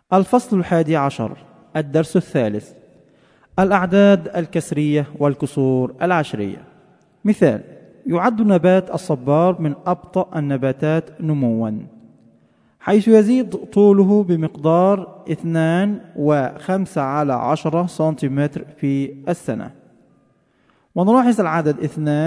الفصل 11. الدرس الثالث. الأعداد الكسرية والكسور العشرية. مثال: يعد نبات الصبار من أبطأ النباتات نمواً، حيث يزيد طوله بمقدار 2.5 سنتيمتر في السنة. ونلاحظ العدد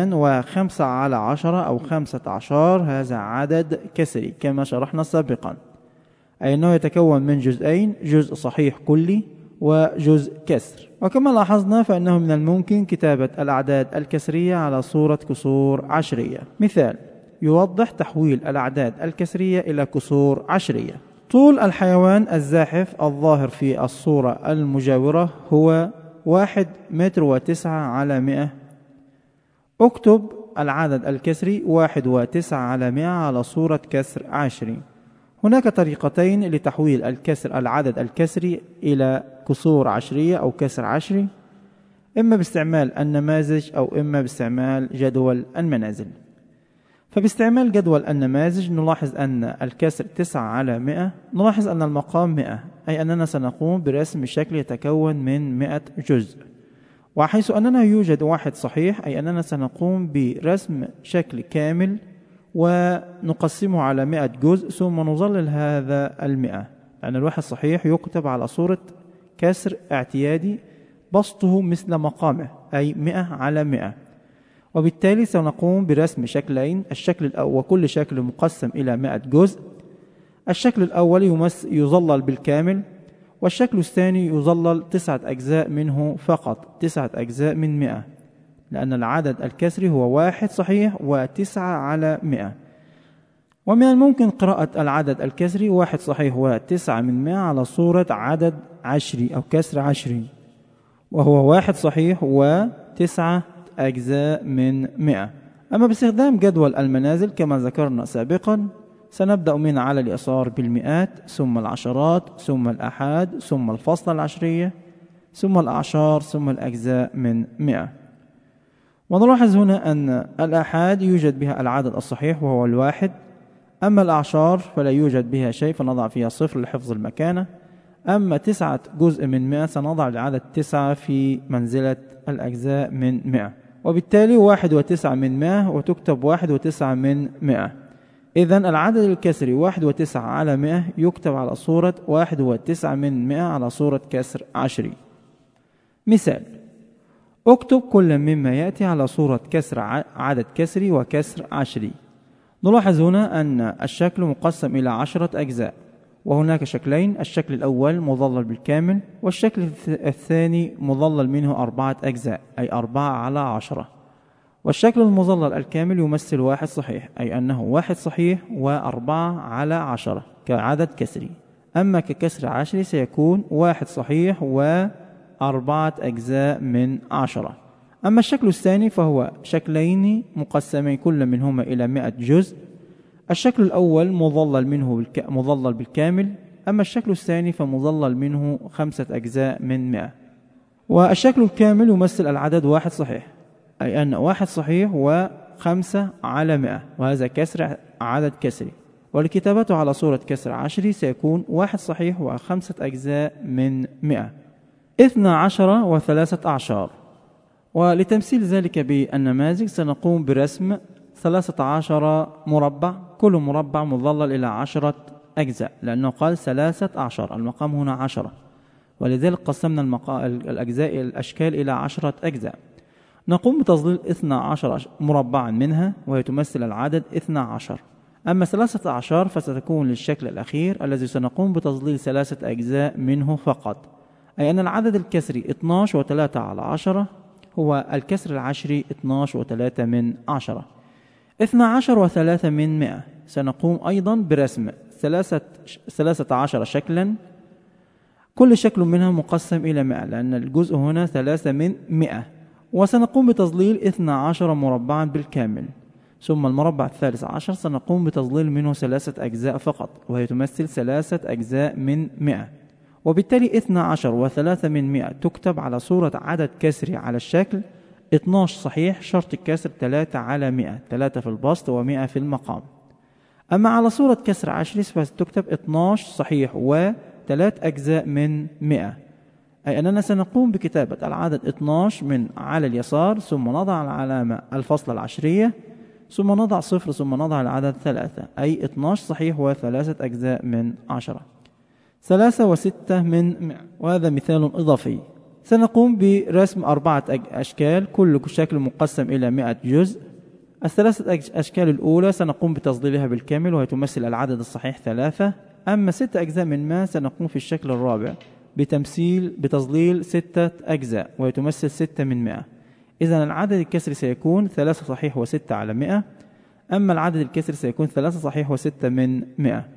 2.5 أو 15، هذا عدد كسري كما شرحنا سابقا، أي أنه يتكون من جزئين: جزء صحيح كلي وجزء كسر. وكما لاحظنا فإنه من الممكن كتابة الأعداد الكسرية على صورة كسور عشرية. مثال يوضح تحويل الأعداد الكسرية إلى كسور عشرية. طول الحيوان الزاحف الظاهر في الصورة المجاورة هو 1.9 متر. اكتب العدد الكسري 1.9 على صورة كسر عشري. هناك طريقتين لتحويل العدد الكسري إلى كسور عشرية أو كسر عشري، إما باستعمال النماذج أو إما باستعمال جدول المنازل. فباستعمال جدول النماذج نلاحظ أن الكسر 9/100، نلاحظ أن المقام 100، أي أننا سنقوم برسم شكل يتكون من 100 جزء. وحيث أننا يوجد واحد صحيح، أي أننا سنقوم برسم شكل كامل ونقسمه على 100 جزء، ثم نظلل هذا 100، لأن الواحد صحيح يكتب على صورة كسر اعتيادي بسطه مثل مقامه، أي 100/100. وبالتالي سنقوم برسم شكلين: الشكل الأول، وكل شكل مقسم إلى 100 جزء. الشكل الأول يظلل بالكامل، والشكل الثاني يظلل 9 أجزاء منه فقط، 9 أجزاء من 100، لأن العدد الكسري هو 1 صحيح و9/100. ومن الممكن قراءة العدد الكسري 1 صحيح و9/100 على صورة عدد عشري أو كسر عشري، وهو 1 صحيح و9 أجزاء من 100. أما باستخدام جدول المنازل كما ذكرنا سابقا، سنبدأ من على اليسار بالمئات، ثم العشرات، ثم الآحاد، ثم الفصل العشرية، ثم الأعشار، ثم الأجزاء من 100. ونلاحظ هنا أن الآحاد يوجد بها العدد الصحيح وهو 1، أما الأعشار فلا يوجد بها شيء فنضع فيها 0 لحفظ المكانة. أما 9 جزء من 100 سنضع العدد 9 في منزلة الأجزاء من 100، وبالتالي 1.9 وتكتب 1.9. إذن العدد الكسري 1.9/100 يكتب على صورة 1.9 على صورة كسر عشري. مثال: اكتب كل مما يأتي على صورة كسر عدد كسري وكسر عشري. نلاحظ هنا أن الشكل مقسم إلى 10 أجزاء، وهناك شكلين: الشكل الأول مظلل بالكامل، والشكل الثاني مظلل منه 4 أجزاء، أي 4/10. والشكل المظلل الكامل يمثل 1 صحيح، أي أنه 1 صحيح و4/10 كعدد كسري. أما ككسر عشري سيكون 1 صحيح و4 أجزاء من 10. أما الشكل الثاني فهو شكلين مقسمين كل منهما إلى 100 جزء. الشكل الأول مظلل بالكامل، أما الشكل الثاني فمظلل منه 5 أجزاء من 100. والشكل الكامل يمثل العدد 1 صحيح، أي أن 1 صحيح و5/100، وهذا كسر عدد كسري. ولكتابته على صورة كسر عشري سيكون 1 صحيح و5 أجزاء من 100. 12 و3 أعشار. ولتمثيل ذلك بالنماذج سنقوم برسم 13 مربع، كل مربع مظلل إلى 10 أجزاء، لأنه قال 3 أعشار، المقام هنا 10، ولذلك قسمنا الأشكال إلى 10 أجزاء. نقوم بتظليل 12 مربعا منها، وهي تمثل العدد 12. أما 3 أعشار فستكون للشكل الأخير الذي سنقوم بتظليل 3 أجزاء منه فقط، أي أن العدد الكسري 12 و3/10 هو الكسر العشري 12 و3/10. 12 و3/100 سنقوم أيضا برسم 13 شكلا، كل شكل منها مقسم إلى 100، لأن الجزء هنا 3/100. وسنقوم بتظليل 12 مربعا بالكامل، ثم المربع 13 سنقوم بتظليل منه 3 أجزاء فقط، وهي تمثل 3 أجزاء من 100. وبالتالي 12 و3/100 تكتب على صورة عدد كسري على الشكل 12 صحيح، شرط الكسر 3/100، 3 في البسط و100 في المقام. أما على صورة كسر عشري فتكتب 12 صحيح 3 أجزاء من 100، أي أننا سنقوم بكتابة العدد 12 من على اليسار، ثم نضع العلامة الفصل العشرية، ثم نضع صفر، ثم نضع العدد 3، أي 12 صحيح و3 أجزاء من 10. 3 و6 من 100، وهذا مثال إضافي. سنقوم برسم 4 أشكال، كل شكل مقسم إلى 100 جزء. الثلاثة أشكال الأولى سنقوم بتظليلها بالكامل وهي تمثل العدد الصحيح 3. أما 6 أجزاء من 100 سنقوم في الشكل الرابع بتظليل 6 أجزاء وهي تمثل 6 من 100. إذن العدد الكسري سيكون 3 صحيح و6 على 100، أما العدد الكسري سيكون 3 صحيح و6 من 100.